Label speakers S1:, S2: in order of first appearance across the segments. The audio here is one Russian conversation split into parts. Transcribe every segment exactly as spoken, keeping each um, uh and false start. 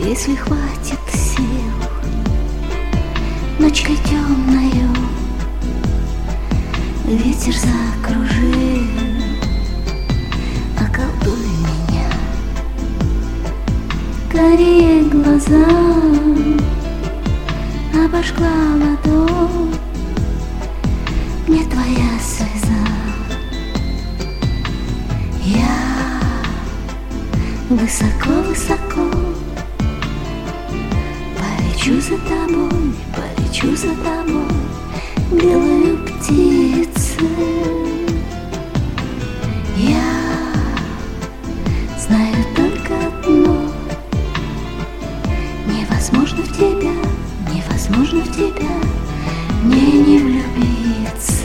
S1: Если хватит сил ночкой темною, ветер закружил, околдуй меня. Карие глаза обожгла ладонь, мне твоя слеза. Я высоко-высоко полечу за тобой, полечу за тобой, белой птицей. Я знаю только одно: невозможно в тебя, невозможно в тебя мне не влюбиться.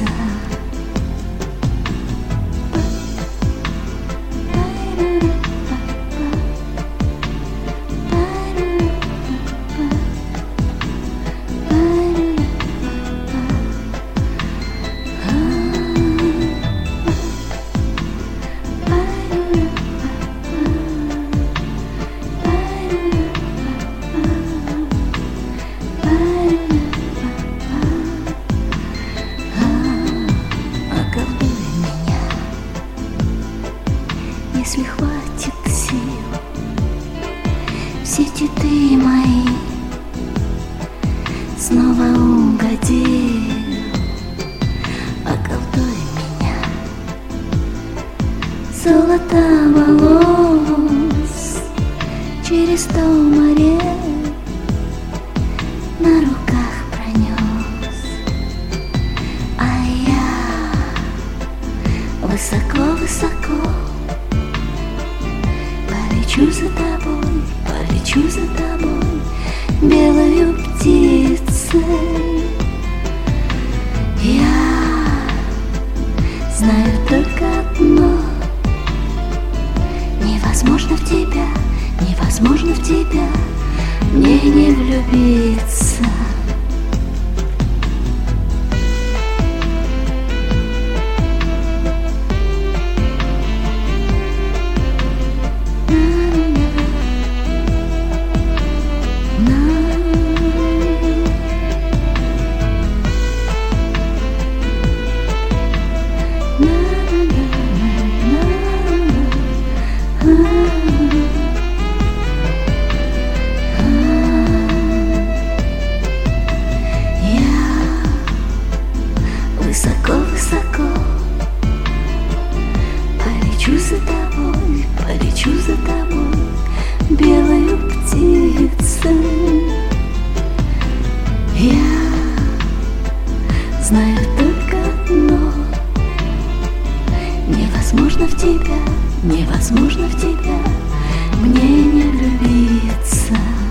S1: Если хватит сил, в сети ты мои снова угодил, околдуй меня. Золото волос через сто морей на руках пронес, а я высоко-высоко полечу за тобой, полечу за тобой, белою птицей. Я знаю только одно: невозможно в тебя, невозможно в тебя мне не влюбиться. Высоко-высоко полечу за тобой, полечу за тобой, белою птицей. Я знаю только одно: невозможно в тебя, невозможно в тебя мне не влюбиться.